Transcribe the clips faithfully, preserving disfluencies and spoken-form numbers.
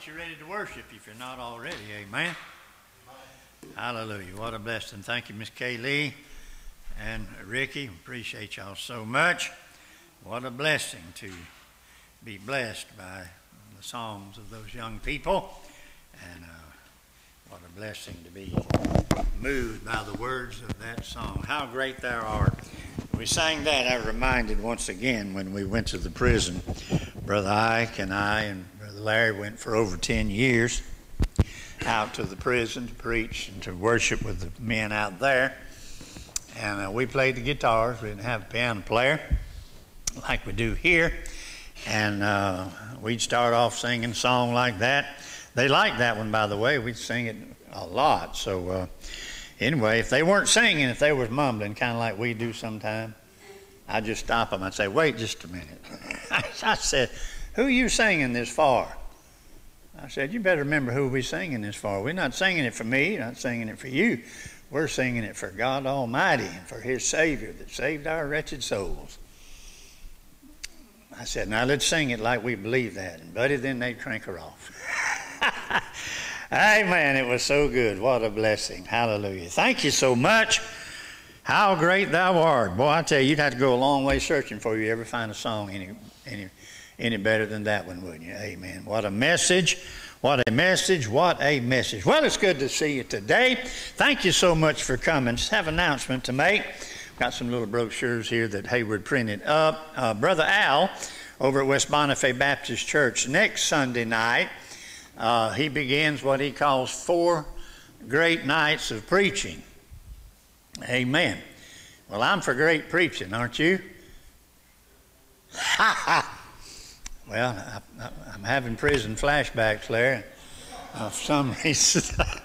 get you ready to worship if you're not already. Amen. Hallelujah. What a blessing. Thank you, Miss Kay Lee and Ricky. Appreciate y'all so much. What a blessing to be blessed by the songs of those young people. And uh, what a blessing to be moved by the words of that song. How great thou art. We sang that. I reminded once again when we went to the prison. Brother Ike and I and Brother Larry went for over ten years out to the prison to preach and to worship with the men out there. And uh, we played the guitars. We didn't have a piano player like we do here. And uh, we'd start off singing a song like that. They liked that one, by the way. We'd sing it a lot. So uh, anyway, if they weren't singing, if they were mumbling, kind of like we do sometimes, I'd just stop them. I'd say, wait just a minute. I said, who are you singing this for? I said, you better remember who we're singing this for. We're not singing it for me, not singing it for you. We're singing it for God Almighty and for His Savior that saved our wretched souls. I said, now let's sing it like we believe that. And buddy, then they'd crank her off. Amen. It was so good. What a blessing. Hallelujah. Thank you so much. How great thou art. Boy, I tell you, you'd have to go a long way searching for you ever find a song any, any, any better than that one, wouldn't you? Amen. What a message. What a message. What a message. Well, it's good to see you today. Thank you so much for coming. Just have an announcement to make. Got some little brochures here that Hayward printed up. Uh, Brother Al over at West Bonifay Baptist Church next Sunday night, uh, he begins what he calls four great nights of preaching. Amen. Well, I'm for great preaching, aren't you? Well, I, I, I'm having prison flashbacks, Larry, uh, for some reason.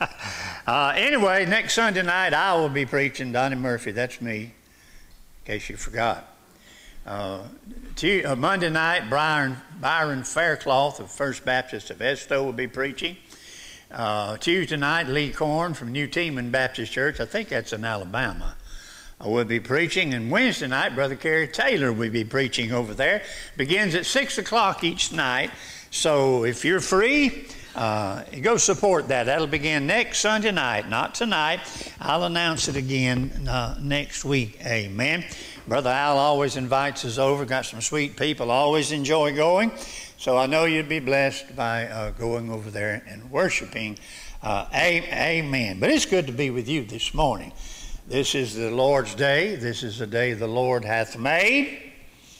uh, anyway, next Sunday night, I will be preaching. Donnie Murphy, that's me, in case you forgot. Uh, T- uh, Monday night, Byron, Byron Faircloth of First Baptist of Esto will be preaching. Uh, Tuesday night, Lee Corn from New Teeman Baptist Church, I think that's in Alabama, uh, will be preaching. And Wednesday night, Brother Kerry Taylor will be preaching over there. Begins at six o'clock each night. So if you're free, uh, go support that. That'll begin next Sunday night, not tonight. I'll announce it again uh, next week. Amen. Brother Al always invites us over. Got some sweet people. Always enjoy going. So I know you'd be blessed by uh, going over there and worshiping. Uh, amen. But it's good to be with you this morning. This is the Lord's day. This is the day the Lord hath made.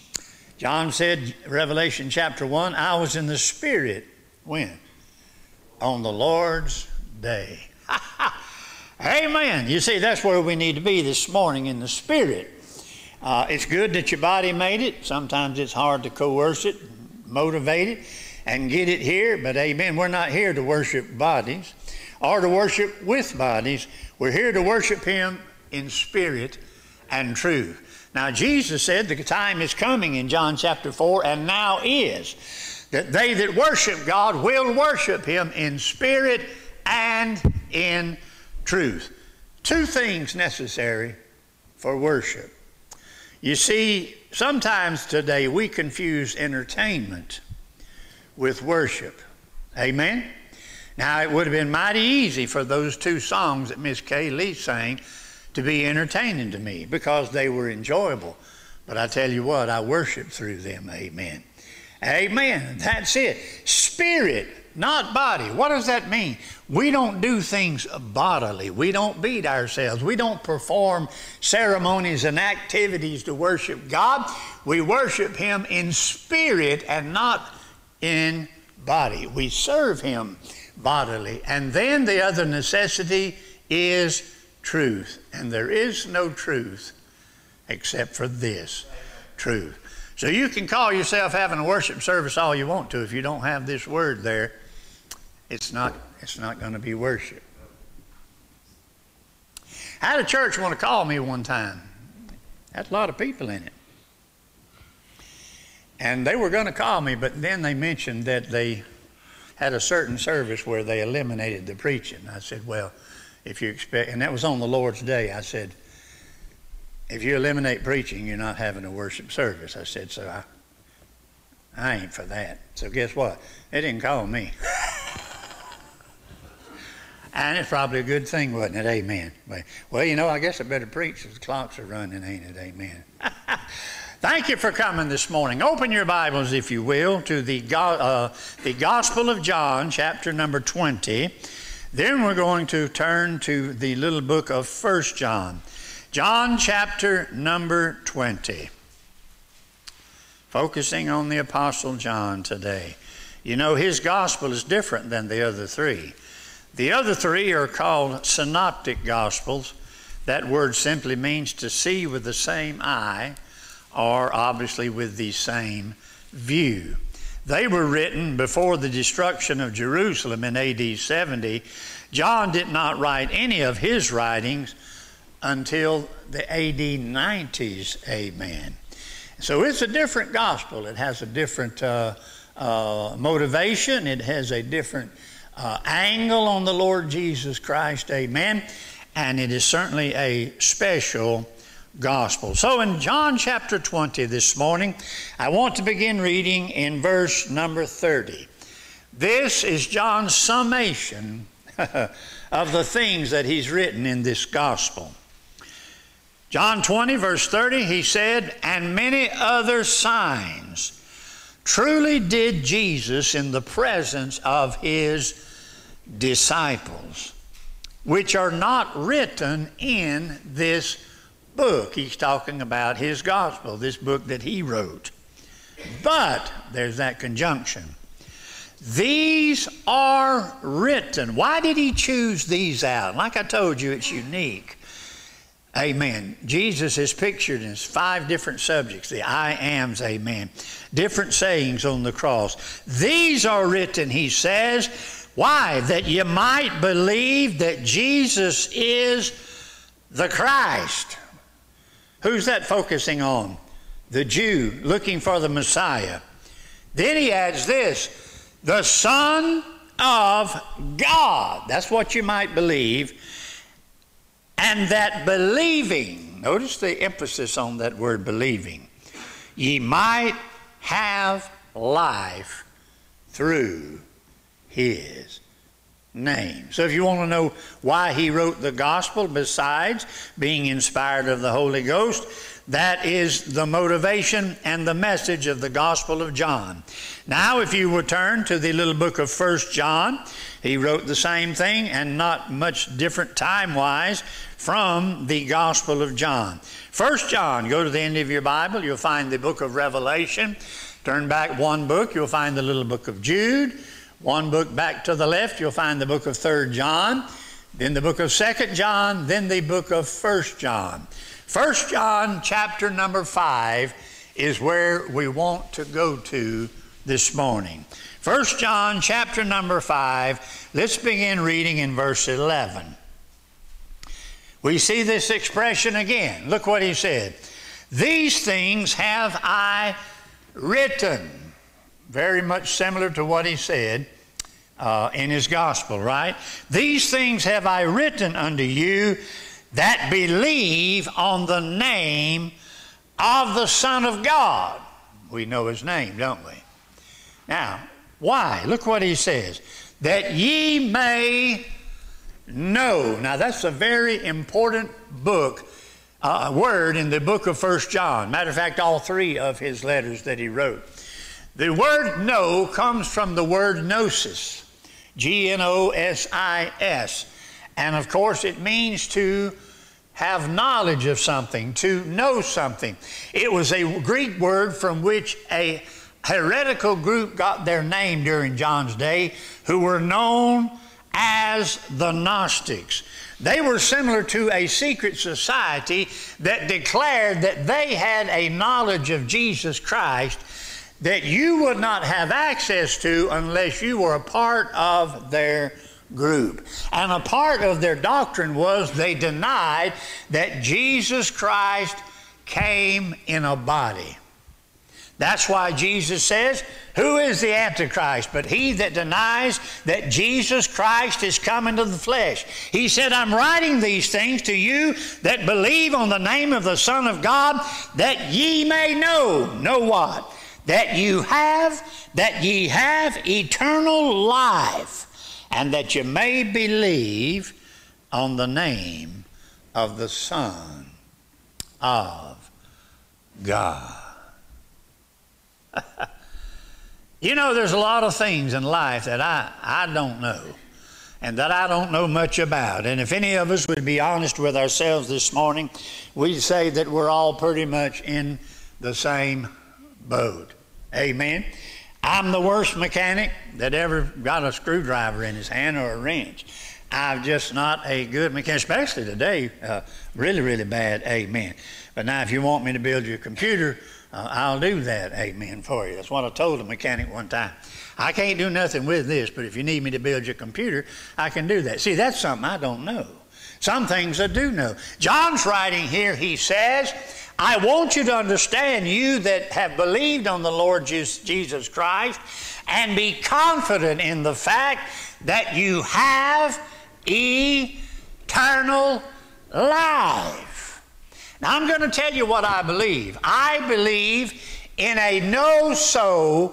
John said, Revelation chapter one, I was in the Spirit. When? On the Lord's day. Amen. You see, that's where we need to be this morning, in the Spirit. Uh, it's good that your body made it. Sometimes it's hard to coerce it, motivate it, and get it here. But amen, we're not here to worship bodies or to worship with bodies. We're here to worship Him in spirit and truth. Now, Jesus said the time is coming in John chapter four, and now is, that they that worship God will worship Him in spirit and in truth. Two things necessary for worship. You see, sometimes today we confuse entertainment with worship. Amen? Now, it would have been mighty easy for those two songs that Miss Kay Lee sang to be entertaining to me because they were enjoyable. But I tell you what, I worship through them. Amen. Amen. That's it. Spirit, not body. What does that mean? We don't do things bodily. We don't beat ourselves. We don't perform ceremonies and activities to worship God. We worship Him in spirit and not in body. We serve Him bodily. And then the other necessity is truth. And there is no truth except for this truth. So you can call yourself having a worship service all you want to. If you don't have this word there, it's not, it's not going to be worship. I had a church want to call me one time. Had a lot of people in it. And they were going to call me, but then they mentioned that they had a certain service where they eliminated the preaching. I said, well, if you expect, and that was on the Lord's day, I said, if you eliminate preaching, you're not having a worship service. I said, so I, I ain't for that. So guess what? They didn't call me. And it's probably a good thing, wasn't it? Amen. Well, you know, I guess I better preach as the clocks are running, ain't it? Amen. Thank you for coming this morning. Open your Bibles, if you will, to the, Go- uh, the Gospel of John, chapter number twenty. Then we're going to turn to the little book of First John. John chapter number twenty. Focusing on the Apostle John today. You know, his gospel is different than the other three. The other three are called synoptic gospels. That word simply means to see with the same eye, or obviously with the same view. They were written before the destruction of Jerusalem in A D seventy. John did not write any of his writings until the A D nineties, amen. So it's a different gospel. It has a different uh, uh, motivation. It has a different uh, angle on the Lord Jesus Christ, amen. And it is certainly a special gospel. So in John chapter twenty this morning, I want to begin reading in verse number thirty. This is John's summation of the things that he's written in this gospel. John twenty, verse thirty, he said, "And many other signs truly did Jesus in the presence of his disciples, which are not written in this book." He's talking about his gospel, this book that he wrote. But there's that conjunction. These are written. Why did he choose these out? Like I told you, it's unique. Amen. Jesus is pictured in five different subjects, the I ams, amen. Different sayings on the cross. These are written, he says. Why? That you might believe that Jesus is the Christ. Who's that focusing on? The Jew looking for the Messiah. Then he adds this, the Son of God. That's what you might believe. And that believing, notice the emphasis on that word believing, ye might have life through his name. So if you want to know why he wrote the gospel, besides being inspired of the Holy Ghost, that is the motivation and the message of the Gospel of John. Now, if you return to the little book of First John, he wrote the same thing and not much different time-wise from the Gospel of John. First John, go to the end of your Bible, you'll find the book of Revelation. Turn back one book, you'll find the little book of Jude. One book back to the left, you'll find the book of Third John, then the book of Second John, then the book of First John. First John chapter number five is where we want to go to this morning. First John chapter number five, let's begin reading in verse eleven. We see this expression again. Look what he said. These things have I written. Very much similar to what he said uh, in his gospel, right? These things have I written unto you that believe on the name of the Son of God. We know his name, don't we? Now, why? Look what he says. That ye may know. Now, that's a very important book, uh, word in the book of First John. Matter of fact, all three of his letters that he wrote. The word know comes from the word gnosis, G N O S I S. And of course it means to have knowledge of something, to know something. It was a Greek word from which a heretical group got their name during John's day, who were known as the Gnostics. They were similar to a secret society that declared that they had a knowledge of Jesus Christ that you would not have access to unless you were a part of their group. And a part of their doctrine was they denied that Jesus Christ came in a body. That's why Jesus says, who is the Antichrist but he that denies that Jesus Christ is come into the flesh? He said, I'm writing these things to you that believe on the name of the Son of God, that ye may know. Know what? That you have, that ye have eternal life, and that you may believe on the name of the Son of God. You know, there's a lot of things in life that I, I don't know and that I don't know much about. And if any of us would be honest with ourselves this morning, we'd say that we're all pretty much in the same boat. Amen. I'm the worst mechanic that ever got a screwdriver in his hand or a wrench. I'm just not a good mechanic, especially today, uh, really, really bad, amen. But now if you want me to build your computer, uh, I'll do that, amen, for you. That's what I told a mechanic one time. I can't do nothing with this, but if you need me to build your computer, I can do that. See, that's something I don't know. Some things I do know. John's writing here, he says, I want you to understand, you that have believed on the Lord Jesus Christ, and be confident in the fact that you have eternal life. Now, I'm going to tell you what I believe. I believe in a no-so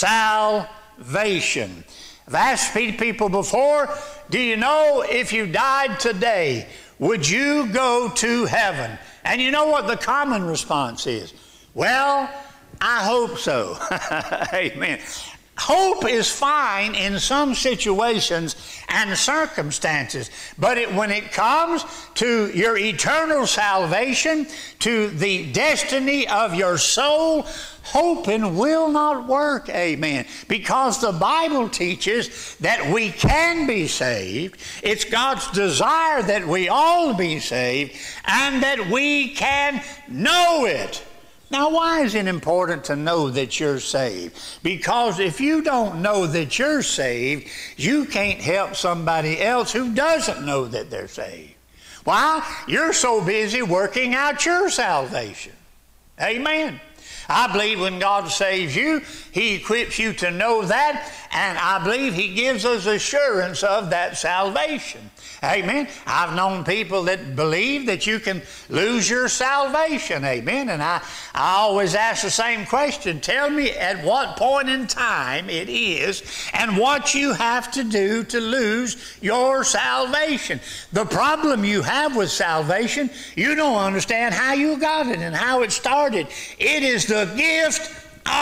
salvation. I've asked people before, do you know if you died today, would you go to heaven? And you know what the common response is? Well, I hope so. Amen. Hope is fine in some situations and circumstances, but it, when it comes to your eternal salvation, to the destiny of your soul, hoping will not work, amen, because the Bible teaches that we can be saved. It's God's desire that we all be saved and that we can know it. Now, why is it important to know that you're saved? Because if you don't know that you're saved, you can't help somebody else who doesn't know that they're saved. Why? You're so busy working out your salvation. Amen. I believe when God saves you, He equips you to know that, and I believe He gives us assurance of that salvation. Amen. I've known people that believe that you can lose your salvation. Amen. And I, I always ask the same question. Tell me at what point in time it is and what you have to do to lose your salvation. The problem you have with salvation, you don't understand how you got it and how it started. It is the gift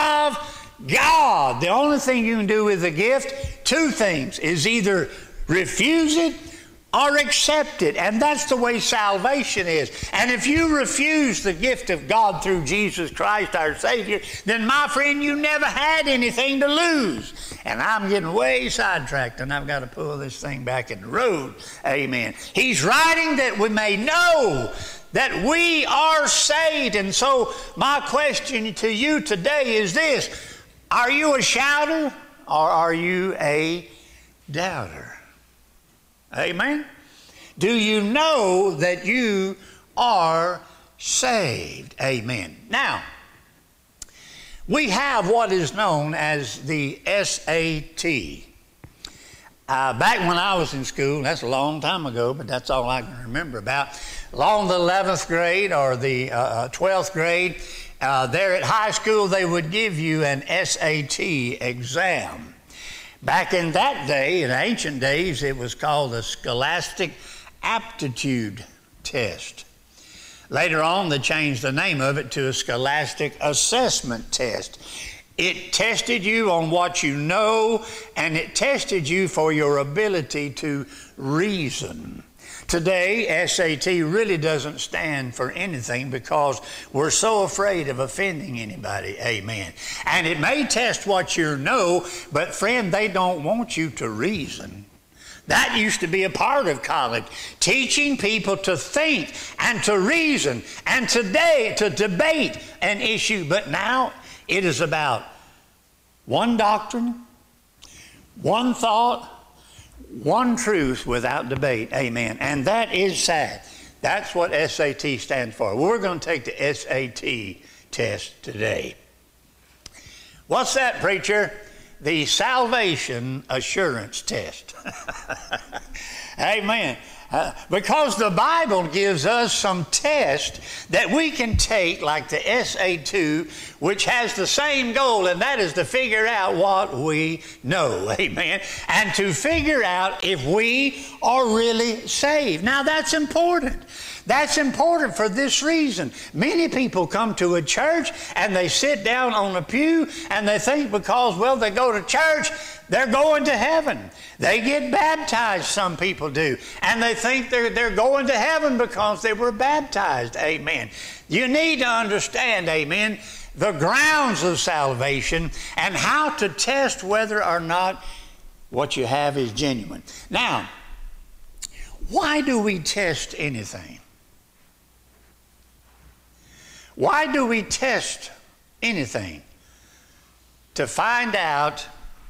of God. The only thing you can do with the gift, two things, is either refuse it or accept it. And that's the way salvation is. And if you refuse the gift of God through Jesus Christ, our Savior, then, my friend, you never had anything to lose. And I'm getting way sidetracked, and I've got to pull this thing back in the road. Amen. He's writing that we may know that we are saved. And so my question to you today is this: are you a shouter or are you a doubter? Amen. Do you know that you are saved? Amen. Now, we have what is known as the S A T. Uh, back when I was in school, that's a long time ago, but that's all I can remember about. Along the eleventh grade or the uh, twelfth grade, uh, there at high school, they would give you an S A T exam. Back in that day, in ancient days, it was called a Scholastic Aptitude Test. Later on, they changed the name of it to a Scholastic Assessment Test. It tested you on what you know, and it tested you for your ability to reason. Today, S A T really doesn't stand for anything because we're so afraid of offending anybody, amen. And it may test what you know, but friend, they don't want you to reason. That used to be a part of college, teaching people to think and to reason, and today to debate an issue. But now it is about one doctrine, one thought, one truth without debate, amen. And that is sad. That's what S A T stands for. We're going to take the S A T test today. What's that, preacher? The Salvation Assurance Test. Amen. Uh, because the Bible gives us some tests that we can take, like the S A two, which has the same goal, and that is to figure out what we know, amen, and to figure out if we are really saved. Now, that's important. That's important for this reason. Many people come to a church and they sit down on a pew and they think because, well, they go to church, they're going to heaven. They get baptized, some people do, and they think they're, they're going to heaven because they were baptized, amen. You need to understand, amen, the grounds of salvation and how to test whether or not what you have is genuine. Now, why do we test anything? Why do we test anything? To find out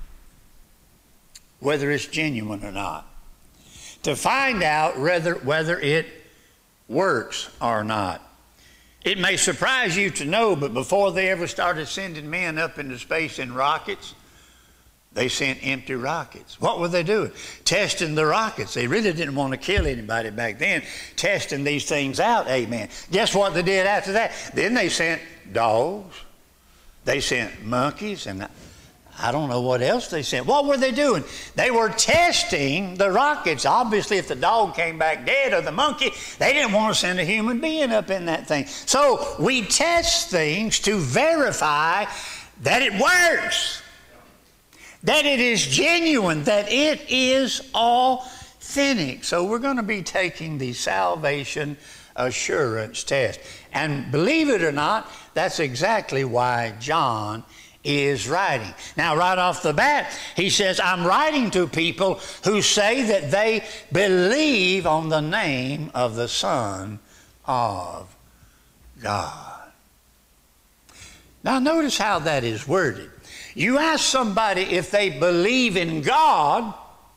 whether it's genuine or not. To find out whether, whether it works or not. It may surprise you to know, but before they ever started sending men up into space in rockets, they sent empty rockets. What were they doing? Testing the rockets. They really didn't want to kill anybody back then, testing these things out, amen. Guess what they did after that? Then they sent dogs. They sent monkeys, and I don't know what else they sent. What were they doing? They were testing the rockets. Obviously, if the dog came back dead or the monkey, they didn't want to send a human being up in that thing. So we test things to verify that it works, that it is genuine, that it is authentic. So we're going to be taking the salvation assurance test. And believe it or not, that's exactly why John is writing. Now, right off the bat, he says, I'm writing to people who say that they believe on the name of the Son of God. Now, notice how that is worded. You ask somebody if they believe in God,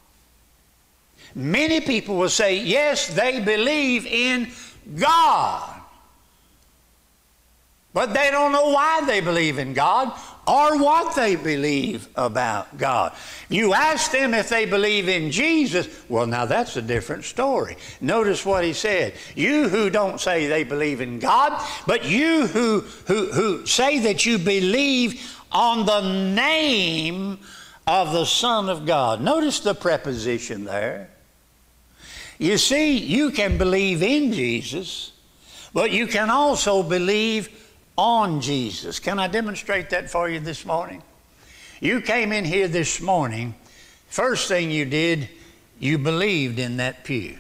many people will say, yes, they believe in God. But they don't know why they believe in God or what they believe about God. You ask them if they believe in Jesus, well, now that's a different story. Notice what he said. You who don't say they believe in God, but you who, who, who say that you believe on the name of the Son of God. Notice the preposition there. You see, you can believe in Jesus, but you can also believe on Jesus. Can I demonstrate that for you this morning? You came in here this morning, first thing you did, you believed in that pew.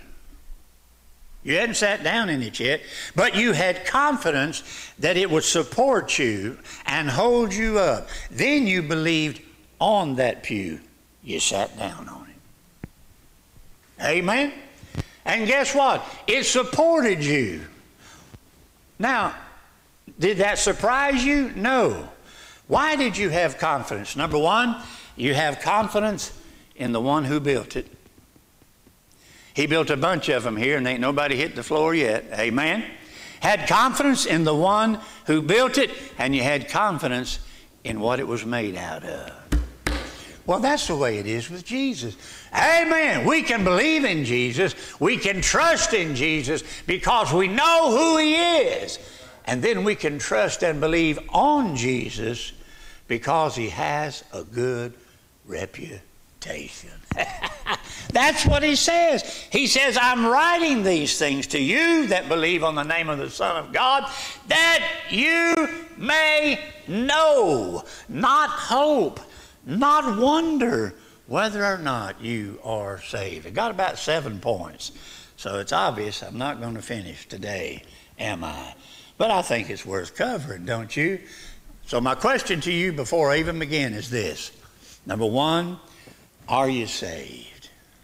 You hadn't sat down in it yet, but you had confidence that it would support you and hold you up. Then you believed on that pew. You sat down on it. Amen? And guess what? It supported you. Now, did that surprise you? No. Why did you have confidence? Number one, you have confidence in the one who built it. He built a bunch of them here, and ain't nobody hit the floor yet. Amen? Had confidence in the one who built it, and you had confidence in what it was made out of. Well, that's the way it is with Jesus. Amen. We can believe in Jesus. We can trust in Jesus because we know who He is. And then we can trust and believe on Jesus because He has a good reputation. That's what He says. He says, I'm writing these things to you that believe on the name of the Son of God, that you may know, not hope, not wonder whether or not you are saved. I got about seven points, so it's obvious I'm not going to finish today, am I? But I think it's worth covering, don't you? So my question to you before I even begin is this. Number one, are you saved?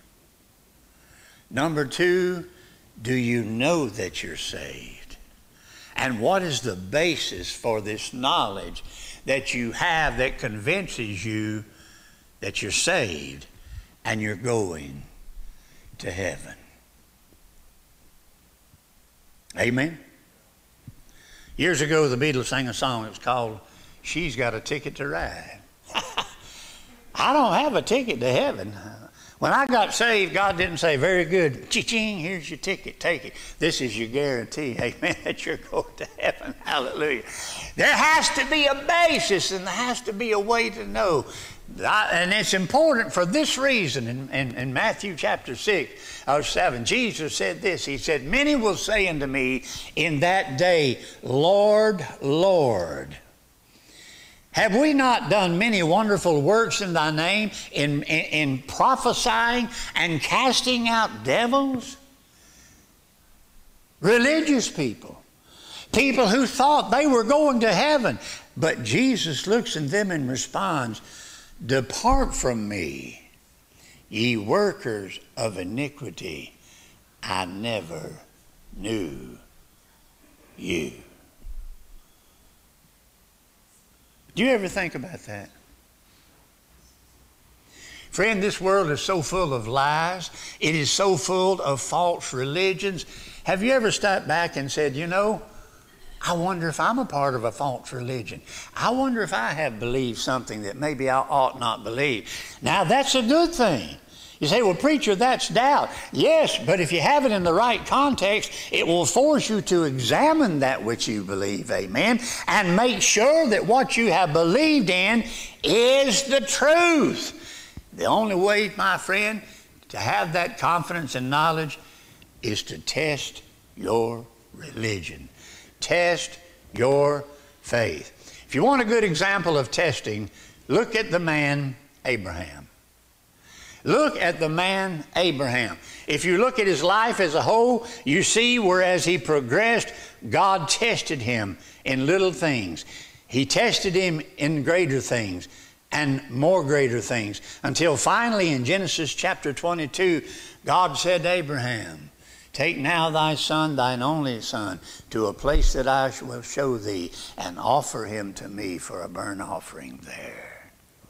Number two, do you know that you're saved? And what is the basis for this knowledge that you have that convinces you that you're saved and you're going to heaven? Amen? Years ago, the Beatles sang a song. It was called, She's Got a Ticket to Ride. I don't have a ticket to heaven. When I got saved, God didn't say, very good, cha-ching, here's your ticket, take it. This is your guarantee, amen, that you're going to heaven, hallelujah. There has to be a basis and there has to be a way to know. And it's important for this reason. In, in, in Matthew chapter six or seven, Jesus said this. He said, many will say unto me in that day, Lord, Lord, have we not done many wonderful works in thy name, in, in, in prophesying and casting out devils? Religious people. People who thought they were going to heaven. But Jesus looks at them and responds, depart from me, ye workers of iniquity. I never knew you. Do you ever think about that? Friend, this world is so full of lies. It is so full of false religions. Have you ever stepped back and said, you know, I wonder if I'm a part of a false religion. I wonder if I have believed something that maybe I ought not believe. Now, that's a good thing. You say, well, preacher, that's doubt. Yes, but if you have it in the right context, it will force you to examine that which you believe, amen, and make sure that what you have believed in is the truth. The only way, my friend, to have that confidence and knowledge is to test your religion. Test your faith. If you want a good example of testing, look at the man Abraham. Look at the man Abraham. If you look at his life as a whole, you see where as he progressed, God tested him in little things. He tested him in greater things and more greater things, until finally in Genesis chapter twenty-two, God said to Abraham, take now thy son, thine only son, to a place that I will show thee, and offer him to me for a burnt offering there.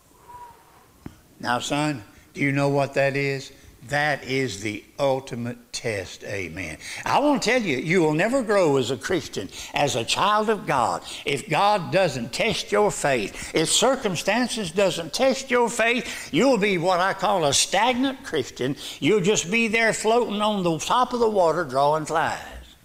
Now, son, do you know what that is? That is the ultimate test, amen. I want to tell you, you will never grow as a Christian, as a child of God, if God doesn't test your faith. If circumstances doesn't test your faith, you'll be what I call a stagnant Christian. You'll just be there floating on the top of the water drawing flies.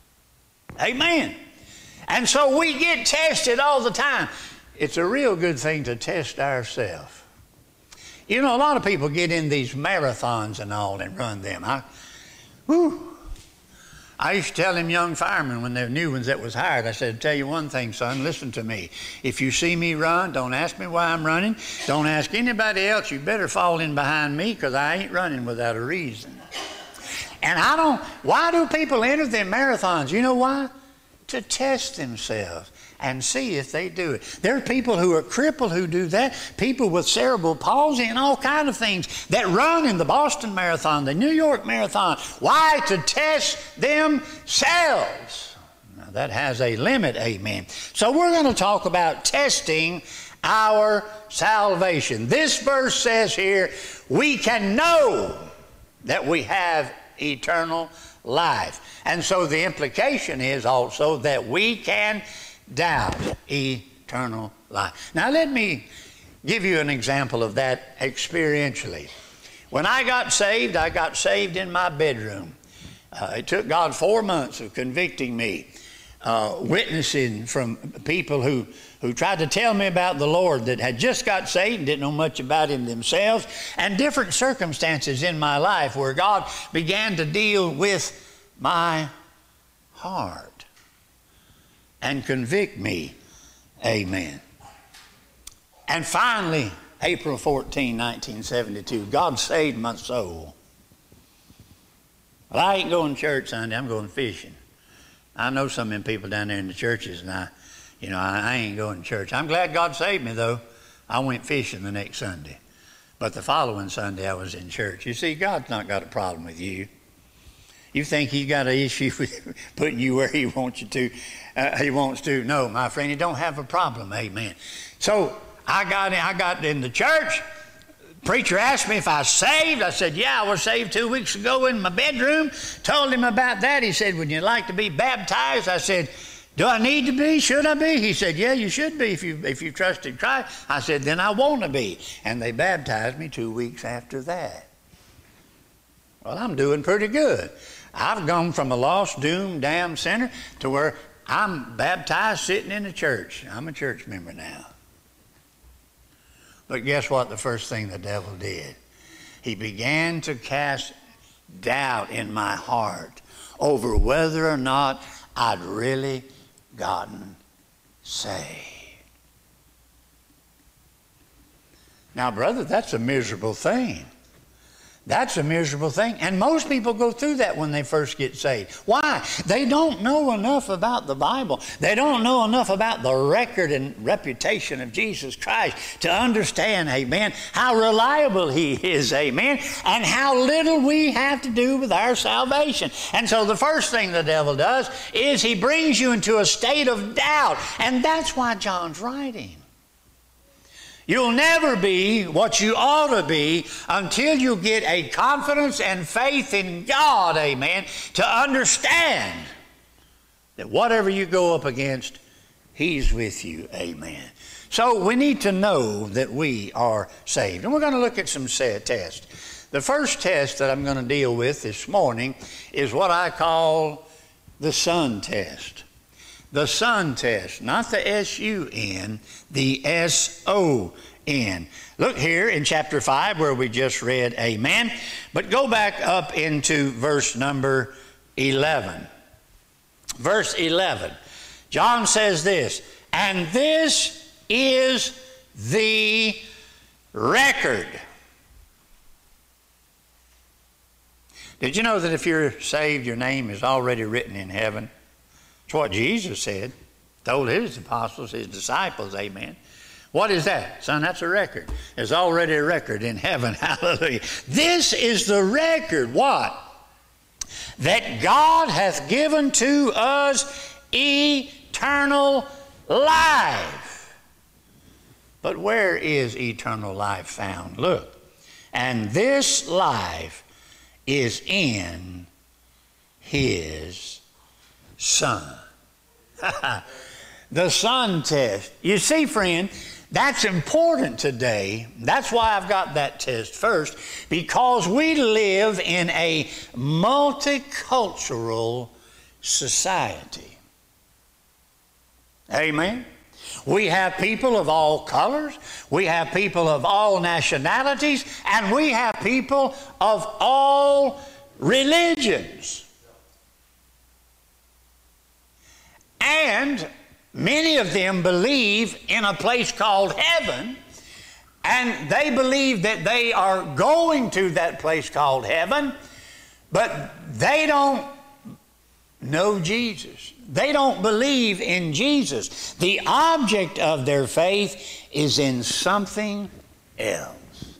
Amen. And so we get tested all the time. It's a real good thing to test ourselves. You know, a lot of people get in these marathons and all and run them. I, whew. I used to tell them young firemen when they're new ones that was hired, I said, tell you one thing, son, listen to me. If you see me run, don't ask me why I'm running. Don't ask anybody else. You better fall in behind me, because I ain't running without a reason. And I don't, why do people enter them marathons? You know why? To test themselves and see if they do it. There are people who are crippled who do that, people with cerebral palsy and all kinds of things that run in the Boston Marathon, the New York Marathon. Why? To test themselves. Now that has a limit, amen. So we're going to talk about testing our salvation. This verse says here, we can know that we have eternal life. And so the implication is also that we can doubt eternal life. Now let me give you an example of that experientially. When I got saved, I got saved in my bedroom. Uh, it took God four months of convicting me, uh, witnessing from people who, who tried to tell me about the Lord, that had just got saved and didn't know much about Him themselves, and different circumstances in my life where God began to deal with my heart and convict me, amen. And finally, April fourteenth, nineteen seventy-two, God saved my soul. Well, I ain't going to church Sunday, I'm going fishing. I know some of them people down there in the churches, and I, you know, I, I ain't going to church. I'm glad God saved me, though. I went fishing the next Sunday. But the following Sunday, I was in church. You see, God's not got a problem with you. You think He's got an issue with putting you where He wants you to, uh, He wants to. No, my friend, He don't have a problem, amen. So I got, I got in the church. Preacher asked me if I was saved. I said, yeah, I was saved two weeks ago in my bedroom. Told him about that. He said, would you like to be baptized? I said, do I need to be? Should I be? He said, yeah, you should be if you, if you trusted Christ. I said, then I want to be. And they baptized me two weeks after that. Well, I'm doing pretty good. I've gone from a lost, doomed, damned sinner to where I'm baptized sitting in the church. I'm a church member now. But guess what the first thing the devil did? He began to cast doubt in my heart over whether or not I'd really gotten saved. Now, brother, that's a miserable thing. That's a miserable thing. And most people go through that when they first get saved. Why? They don't know enough about the Bible. They don't know enough about the record and reputation of Jesus Christ to understand, amen, how reliable He is, amen, and how little we have to do with our salvation. And so the first thing the devil does is he brings you into a state of doubt. And that's why John's writing. You'll never be what you ought to be until you get a confidence and faith in God, amen, to understand that whatever you go up against, He's with you, amen. So we need to know that we are saved. And we're going to look at some tests. The first test that I'm going to deal with this morning is what I call the Son test. The Son test, not the S U N, the S O N. Look here in chapter five where we just read amen, but go back up into verse number eleven. Verse eleven. John says this, and this is the record. Did you know that if you're saved, your name is already written in heaven? It's what Jesus said, told His apostles, His disciples, amen. What is that? Son, that's a record. There's already a record in heaven, hallelujah. This is the record, what? That God hath given to us eternal life. But where is eternal life found? Look, and this life is in His Son. The Son test. You see, friend, that's important today. That's why I've got that test first, because we live in a multicultural society. Amen. We have people of all colors, we have people of all nationalities, and we have people of all religions. And many of them believe in a place called heaven, and they believe that they are going to that place called heaven, but they don't know Jesus. They don't believe in Jesus. The object of their faith is in something else.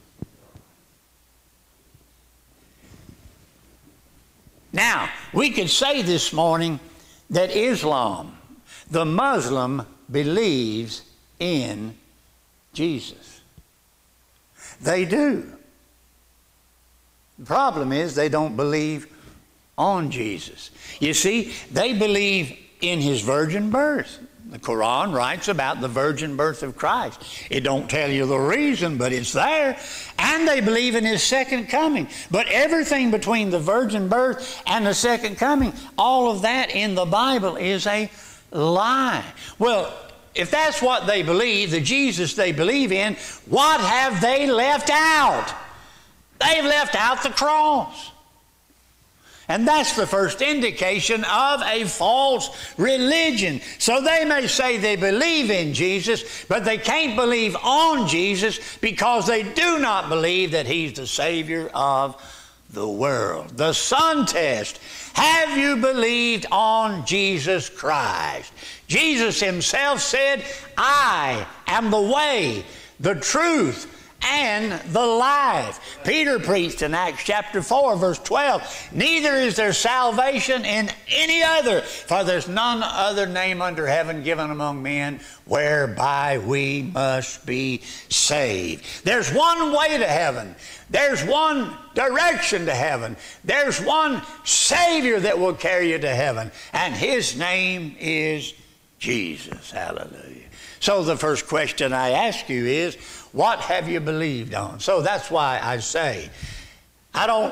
Now, we could say this morning that Islam, the Muslim, believes in Jesus. They do. The problem is they don't believe on Jesus. You see, they believe in His virgin birth. The Quran writes about the virgin birth of Christ. It don't tell you the reason, but it's there. And they believe in His second coming. But everything between the virgin birth and the second coming, all of that in the Bible is a lie. Well, if that's what they believe, the Jesus they believe in, what have they left out? They've left out the cross. And that's the first indication of a false religion. So they may say they believe in Jesus, but they can't believe on Jesus because they do not believe that He's the Savior of the world. The Son test. Have you believed on Jesus Christ? Jesus Himself said, I am the way, the truth, and the life. Peter preached in Acts chapter four, verse twelve, neither is there salvation in any other, for there's none other name under heaven given among men whereby we must be saved. There's one way to heaven. There's one direction to heaven. There's one Savior that will carry you to heaven, and His name is Jesus. Hallelujah. So the first question I ask you is, what have you believed on? So that's why I say, I don't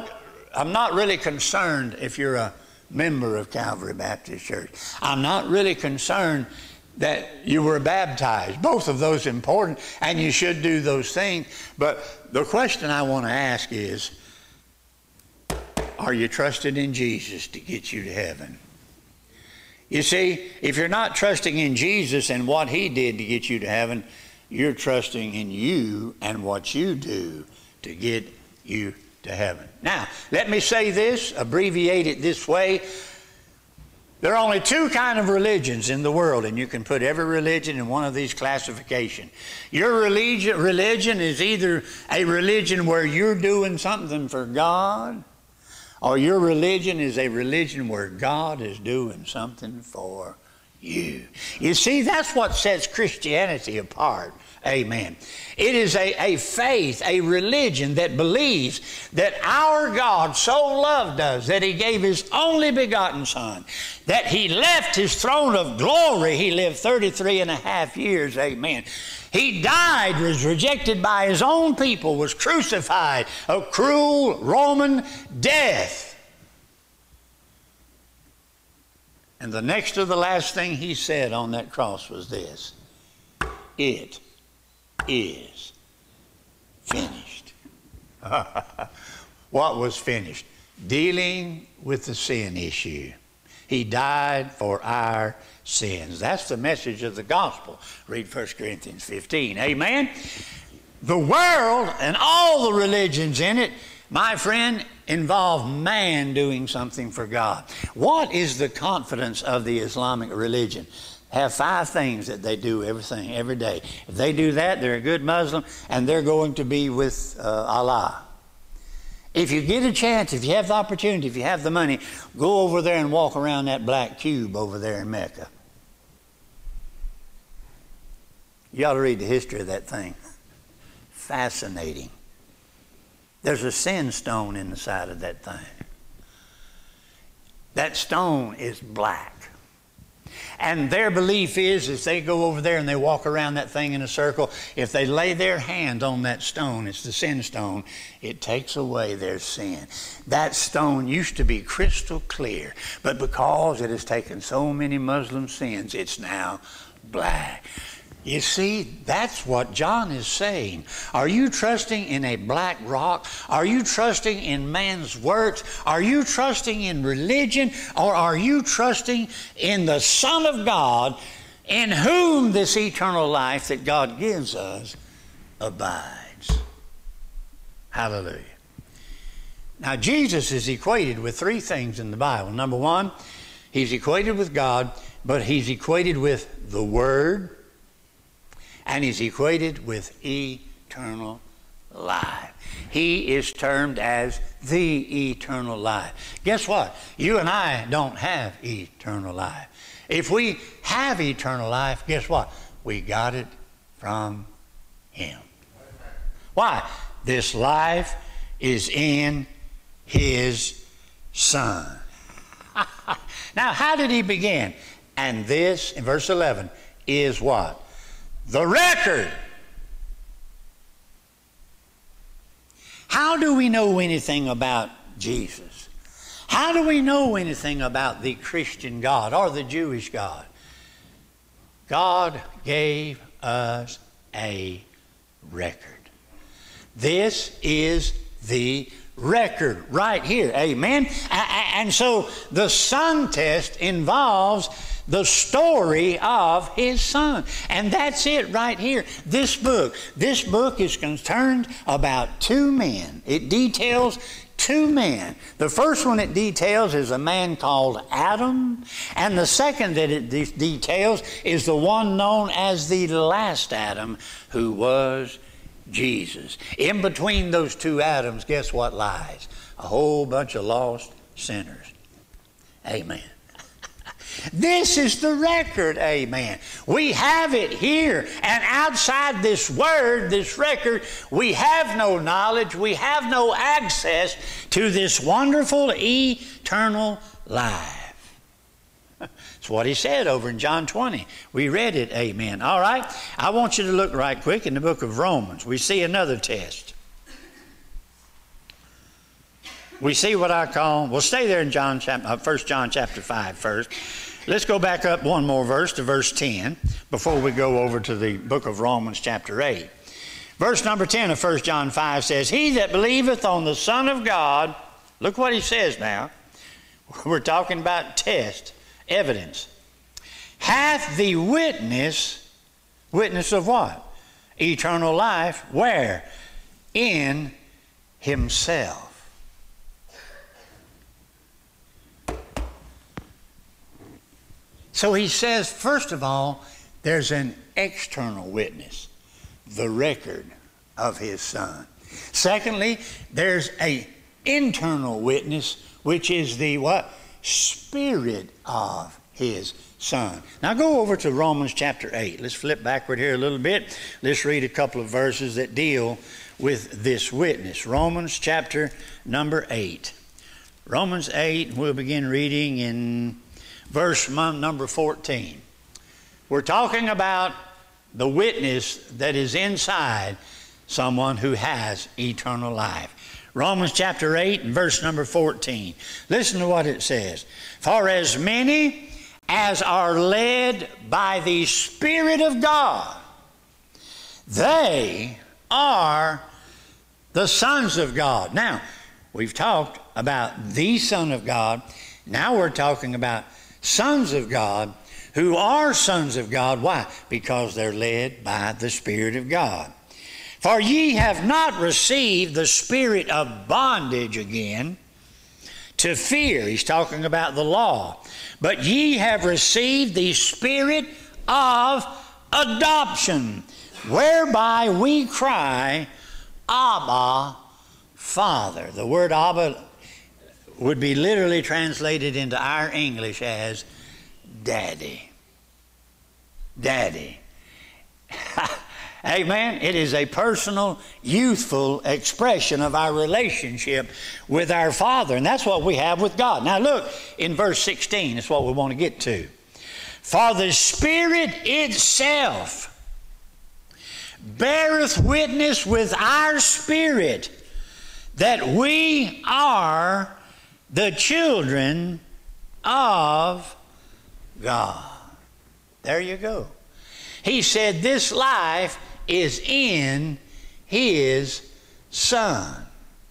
I'm not really concerned if you're a member of Calvary Baptist Church. I'm not really concerned that you were baptized. Both of those are important, and you should do those things. But the question I want to ask is, are you trusting in Jesus to get you to heaven? You see, if you're not trusting in Jesus and what He did to get you to heaven, you're trusting in you and what you do to get you to heaven. Now, let me say this, abbreviate it this way. There are only two kinds of religions in the world, and you can put every religion in one of these classifications. Your religion, religion is either a religion where you're doing something for God, or your religion is a religion where God is doing something for you. You see, that's what sets Christianity apart. Amen. It is a, a faith, a religion that believes that our God so loved us that He gave His only begotten Son, that He left His throne of glory. He lived thirty-three and a half years. Amen. He died, was rejected by His own people, was crucified, a cruel Roman death. And the next to the last thing He said on that cross was this: it is finished. What was finished? Dealing with the sin issue. He died for our sins. That's the message of the gospel. Read First Corinthians fifteen. Amen? The world and all the religions in it, my friend, involve man doing something for God. What is the confidence of the Islamic religion? Have five things that they do everything every day. If they do that, they're a good Muslim, and they're going to be with uh, Allah. If you get a chance, if you have the opportunity, if you have the money, go over there and walk around that black cube over there in Mecca. You ought to read the history of that thing. Fascinating. There's a sin stone in the side of that thing. That stone is black. And their belief is, as they go over there and they walk around that thing in a circle, if they lay their hand on that stone, it's the sin stone, it takes away their sin. That stone used to be crystal clear, but because it has taken so many Muslim sins, it's now black. You see, that's what John is saying. Are you trusting in a black rock? Are you trusting in man's works? Are you trusting in religion? Or are you trusting in the Son of God, in whom this eternal life that God gives us abides? Hallelujah. Now, Jesus is equated with three things in the Bible. Number one, He's equated with God, but He's equated with the Word, and He's equated with eternal life. He is termed as the eternal life. Guess what? You and I don't have eternal life. If we have eternal life, guess what? We got it from Him. Why? This life is in His Son. Now, how did He begin? And this, in verse eleven, is what? The record. How do we know anything about Jesus? How do we know anything about the Christian God or the Jewish God? God gave us a record. This is the record right here. Amen. And so the Son test involves the story of His Son. And that's it right here. This book. This book is concerned about two men. It details two men. The first one it details is a man called Adam. And the second that it de- details is the one known as the last Adam, who was Jesus. In between those two Adams, guess what lies? A whole bunch of lost sinners. Amen. This is the record, amen. We have it here, and outside this word, this record, we have no knowledge, we have no access to this wonderful eternal life. That's what He said over in John twenty. We read it, amen. All right, I want you to look right quick in the book of Romans. We see another test. we see what I call, we'll stay there in John, uh, First John chapter five first. Let's go back up one more verse to verse ten before we go over to the book of Romans chapter eight. Verse number ten of First John five says, he that believeth on the Son of God, look what he says now. We're talking about test, evidence. Hath the witness, witness of what? Eternal life. Where? In himself. So he says, first of all, there's an external witness, the record of his Son. Secondly, there's an internal witness, which is the what? Spirit of his Son. Now go over to Romans chapter eight. Let's flip backward here a little bit. Let's read a couple of verses that deal with this witness. Romans chapter number eight. Romans eight, we'll begin reading in verse number fourteen. We're talking about the witness that is inside someone who has eternal life. Romans chapter eight and verse number fourteen. Listen to what it says. For as many as are led by the Spirit of God, they are the sons of God. Now, we've talked about the Son of God. Now we're talking about sons of God who are sons of God. Why? Because they're led by the Spirit of God. For ye have not received the spirit of bondage again to fear. He's talking about the law. But ye have received the spirit of adoption, whereby we cry, Abba, Father. The word Abba would be literally translated into our English as Daddy. Daddy. Amen. It is a personal, youthful expression of our relationship with our Father. And that's what we have with God. Now look in verse sixteen. That's what we want to get to. For the Spirit itself beareth witness with our spirit that we are the children of God. There you go. He said this life is in his Son.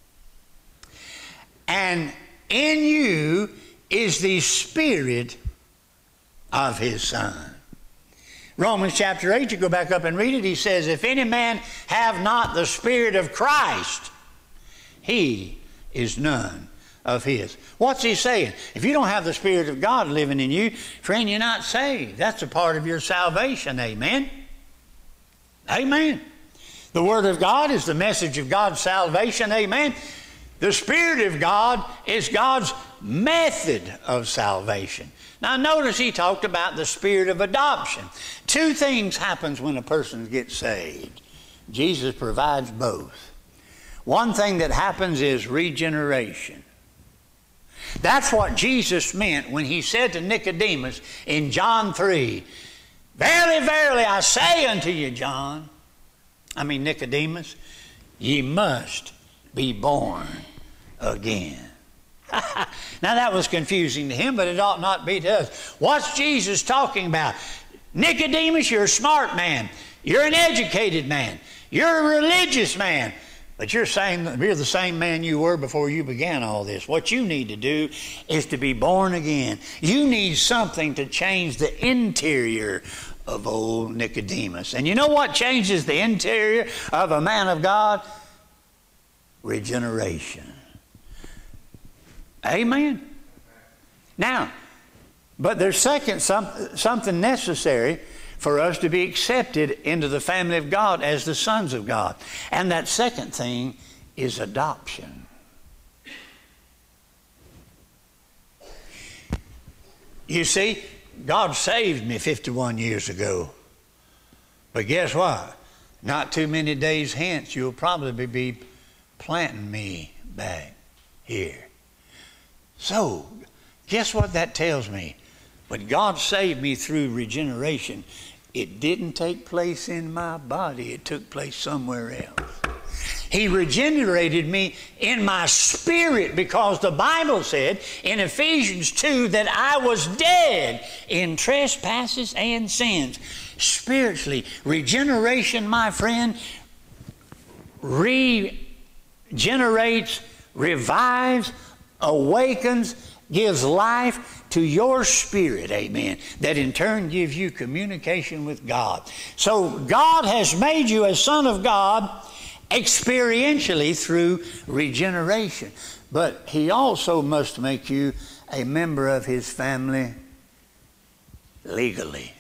And in you is the Spirit of his Son. Romans chapter eight, you go back up and read it. He says, if any man have not the Spirit of Christ, he is none of his. What's he saying? If you don't have the Spirit of God living in you, friend, you're not saved. That's a part of your salvation. Amen. Amen. The Word of God is the message of God's salvation. Amen. The Spirit of God is God's method of salvation. Now notice he talked about the spirit of adoption. Two things happens when a person gets saved. Jesus provides both. One thing that happens is regeneration. That's what Jesus meant when he said to Nicodemus in John three, verily, verily, I say unto you, John, I mean Nicodemus, ye must be born again. Now that was confusing to him, but it ought not be to us. What's Jesus talking about? Nicodemus, you're a smart man. You're an educated man. You're a religious man. But you're saying that you're the same man you were before you began all this. What you need to do is to be born again. You need something to change the interior of old Nicodemus. And you know what changes the interior of a man of God? Regeneration. Amen. Now, but there's second some, something necessary for us to be accepted into the family of God as the sons of God. And that second thing is adoption. You see, God saved me fifty-one years ago. But guess what? Not too many days hence, you'll probably be planting me back here. So, guess what that tells me? When God saved me through regeneration, it didn't take place in my body. It took place somewhere else. He regenerated me in my spirit, because the Bible said in Ephesians two that I was dead in trespasses and sins. Spiritually, regeneration, my friend, regenerates, revives, awakens, gives life to your spirit, amen, that in turn gives you communication with God. So God has made you a son of God experientially through regeneration, but He also must make you a member of His family legally.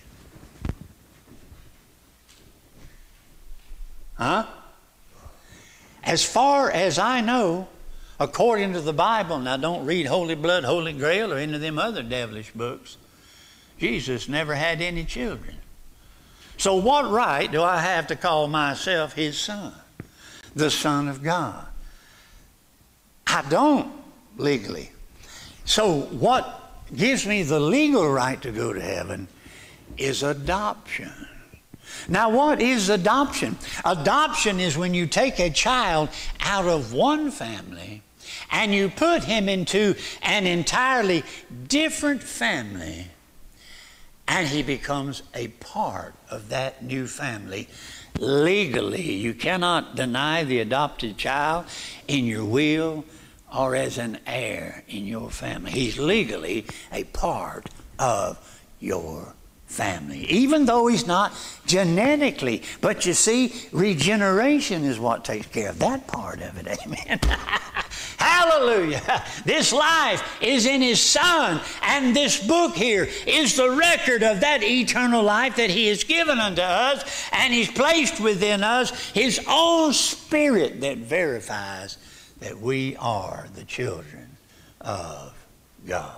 Huh? As far as I know, according to the Bible, now don't read Holy Blood, Holy Grail, or any of them other devilish books, Jesus never had any children. So what right do I have to call myself His son, the Son of God? I don't legally. So what gives me the legal right to go to heaven is adoption. Now, what is adoption? Adoption is when you take a child out of one family and you put him into an entirely different family, and he becomes a part of that new family legally. You cannot deny the adopted child in your will or as an heir in your family. He's legally a part of your family, even though he's not genetically. But you see, regeneration is what takes care of that part of it. Amen. Hallelujah. This life is in His Son, and this book here is the record of that eternal life that He has given unto us, and He's placed within us His own Spirit that verifies that we are the children of God.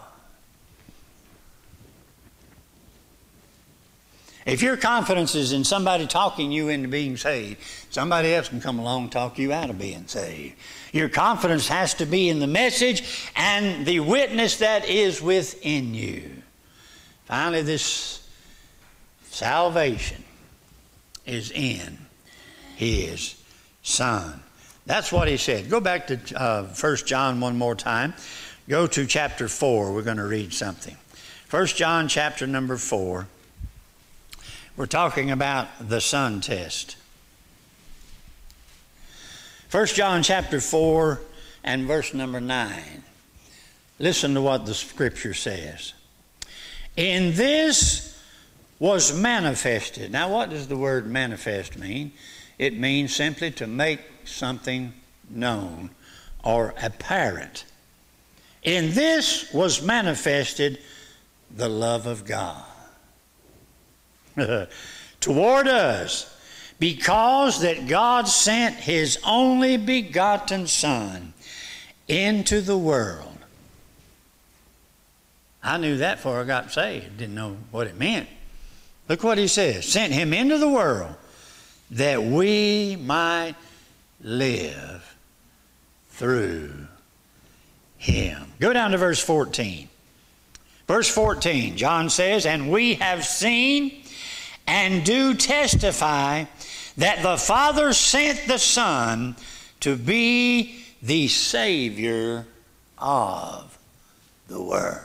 If your confidence is in somebody talking you into being saved, somebody else can come along and talk you out of being saved. Your confidence has to be in the message and the witness that is within you. Finally, this salvation is in His Son. That's what He said. Go back to uh, First John one more time. Go to chapter four. We're going to read something. First John chapter number four. We're talking about the Son test. First John chapter four and verse number nine. Listen to what the Scripture says. In this was manifested. Now, what does the word manifest mean? It means simply to make something known or apparent. In this was manifested the love of God toward us, because that God sent His only begotten Son into the world. I knew that before I got saved. Didn't know what it meant. Look what He says. Sent Him into the world that we might live through Him. Go down to verse fourteen. Verse fourteen, John says, and we have seen and do testify that the Father sent the Son to be the Savior of the world.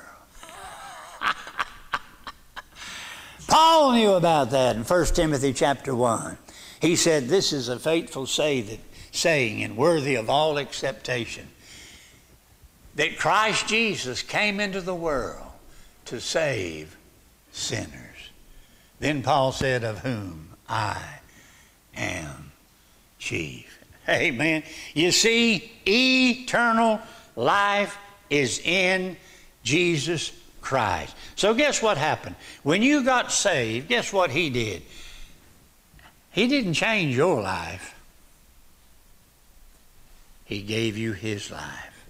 Paul knew about that in First Timothy chapter one. He said, this is a faithful say saying and worthy of all acceptation, that Christ Jesus came into the world to save sinners. Then Paul said, of whom I am chief. Amen. You see, eternal life is in Jesus Christ. So guess what happened? When you got saved, guess what He did? He didn't change your life. He gave you His life.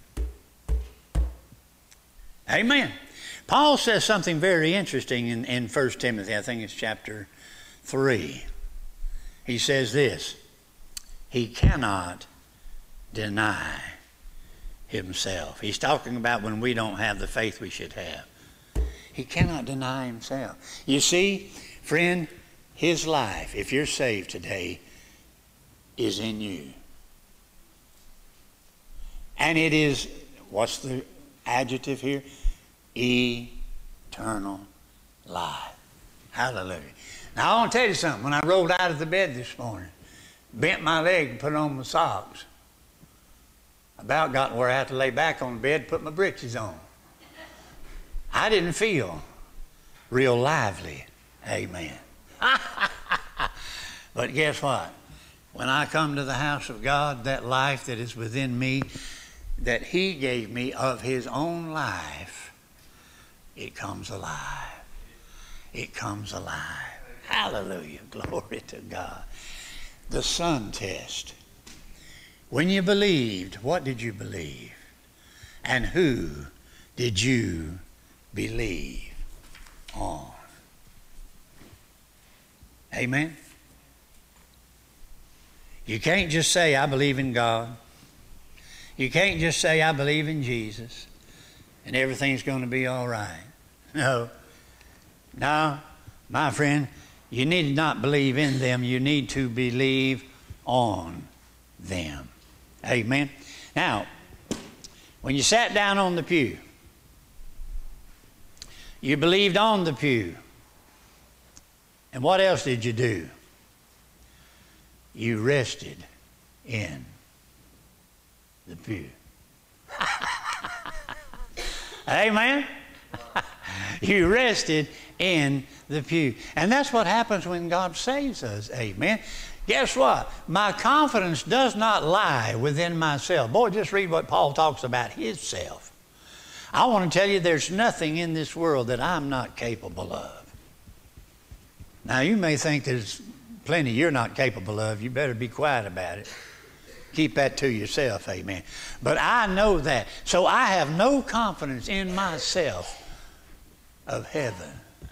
Amen. Paul says something very interesting in, in First Timothy. I think it's chapter three. He says this. He cannot deny Himself. He's talking about when we don't have the faith we should have. He cannot deny Himself. You see, friend, His life, if you're saved today, is in you. And it is, what's the adjective here? Eternal life. Hallelujah. Now I want to tell you something. When I rolled out of the bed this morning, bent my leg and put on my socks, about got where I had to lay back on the bed, put my britches on. I didn't feel real lively. Amen. But guess what? When I come to the house of God, that life that is within me, that He gave me of His own life, it comes alive. It comes alive. Hallelujah. Glory to God. The Son test. When you believed, what did you believe? And who did you believe on? Amen? You can't just say, I believe in God. You can't just say, I believe in Jesus, and everything's going to be all right. No. No, my friend, you need not believe in them. You need to believe on them. Amen. Now, when you sat down on the pew, you believed on the pew. And what else did you do? You rested in the pew. Amen. You rested in the pew. And that's what happens when God saves us. Amen. Guess what? My confidence does not lie within myself. Boy, just read what Paul talks about his self. I want to tell you there's nothing in this world that I'm not capable of. Now, you may think there's plenty you're not capable of. You better be quiet about it. Keep that to yourself, amen. But I know that. So I have no confidence in myself of heaven.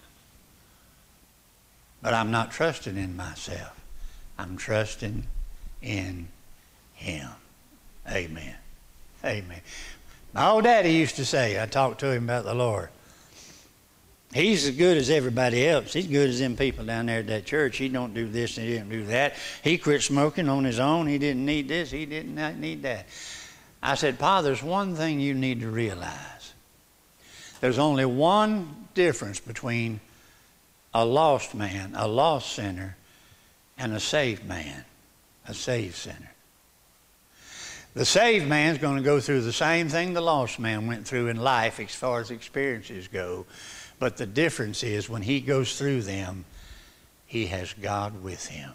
But I'm not trusting in myself. I'm trusting in Him. Amen. Amen. My old daddy used to say, I talked to him about the Lord, He's as good as everybody else. He's good as them people down there at that church. He don't do this and he didn't do that. He quit smoking on his own. He didn't need this. He didn't need that. I said, Pa, there's one thing you need to realize. There's only one difference between a lost man, a lost sinner, and a saved man, a saved sinner. The saved man's going to go through the same thing the lost man went through in life as far as experiences go. But the difference is when he goes through them, he has God with him.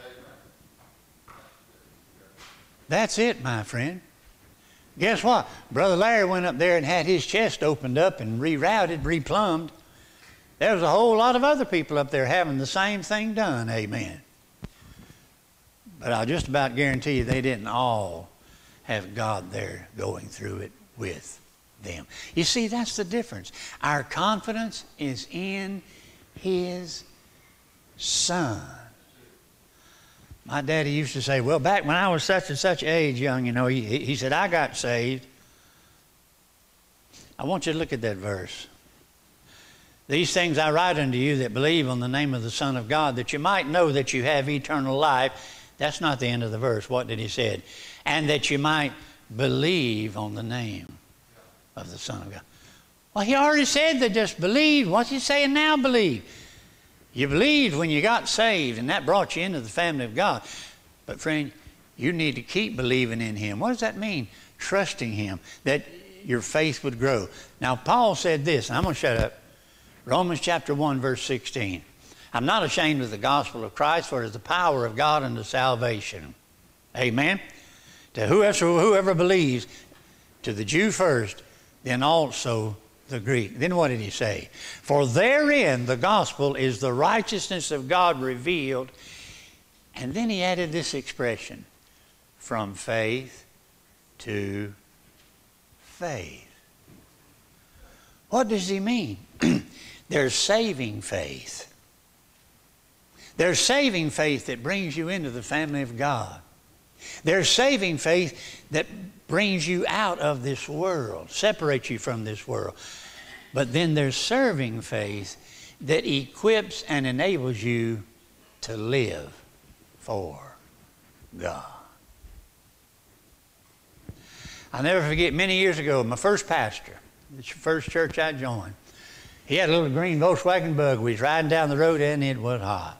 That's it, my friend. Guess what? Brother Larry went up there and had his chest opened up and rerouted, replumbed. There was a whole lot of other people up there having the same thing done, amen. But I'll just about guarantee you they didn't all have God there going through it with them. You see, that's the difference. Our confidence is in His Son. My daddy used to say, well, back when I was such and such age, young, you know, he, he said, I got saved. I want you to look at that verse. These things I write unto you that believe on the name of the Son of God, that you might know that you have eternal life. That's not the end of the verse. What did he say? And that you might believe on the name of the Son of God. Well, he already said that just believe. What's he saying now? Believe. You believed when you got saved, and that brought you into the family of God. But friend, you need to keep believing in Him. What does that mean? Trusting Him, that your faith would grow. Now, Paul said this, and I'm going to shut up. Romans chapter one, verse sixteen. I'm not ashamed of the gospel of Christ, for it is the power of God unto salvation. Amen. To whoever, whoever believes, to the Jew first, then also the Greek. Then what did he say? For therein the gospel is the righteousness of God revealed. And then he added this expression, from faith to faith. What does he mean? There's saving faith. There's saving faith that brings you into the family of God. There's saving faith that brings you out of this world, separates you from this world. But then there's serving faith that equips and enables you to live for God. I'll never forget, many years ago, my first pastor, the first church I joined, he had a little green Volkswagen Bug. We was riding down the road and it was hot.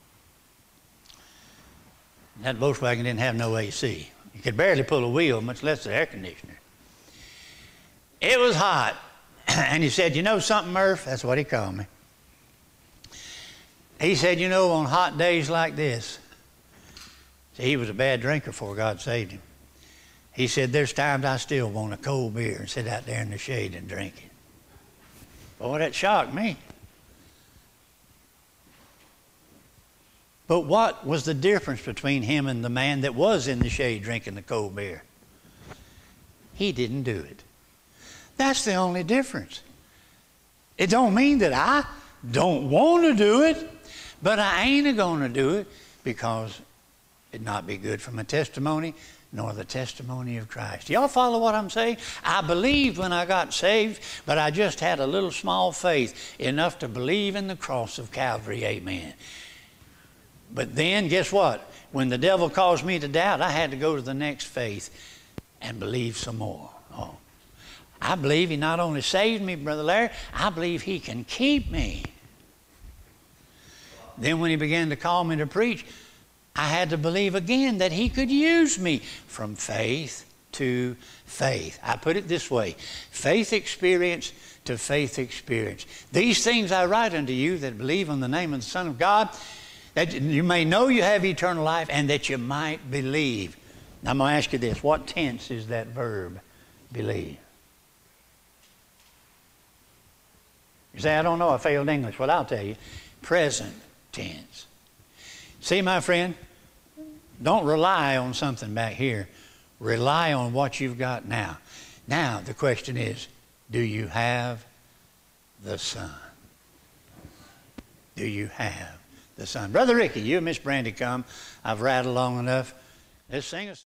That Volkswagen didn't have no A C. You could barely pull a wheel, much less the air conditioner. It was hot. And he said, you know something, Murph? That's what he called me. He said, you know, on hot days like this, see, he was a bad drinker before God saved him. He said, there's times I still want a cold beer and sit out there in the shade and drink it. Boy, that shocked me. But what was the difference between him and the man that was in the shade drinking the cold beer? He didn't do it. That's the only difference. It don't mean that I don't want to do it, but I ain't going to do it because it'd not be good for my testimony nor the testimony of Christ. Y'all follow what I'm saying? I believed when I got saved, but I just had a little small faith, enough to believe in the cross of Calvary, amen. But then, guess what? When the devil caused me to doubt, I had to go to the next faith and believe some more. Oh, I believe he not only saved me, Brother Larry, I believe he can keep me. Then when he began to call me to preach, I had to believe again that he could use me from faith to faith. I put it this way, faith experience to faith experience. These things I write unto you that believe on the name of the Son of God, that you may know you have eternal life and that you might believe. Now I'm going to ask you this, what tense is that verb, believe? You say, I don't know, I failed English. Well, I'll tell you, present tense. See, my friend, don't rely on something back here. Rely on what you've got now. Now, the question is, do you have the Son? Do you have the Son? Brother Ricky, you and Miss Brandy come. I've rattled long enough. Let's sing a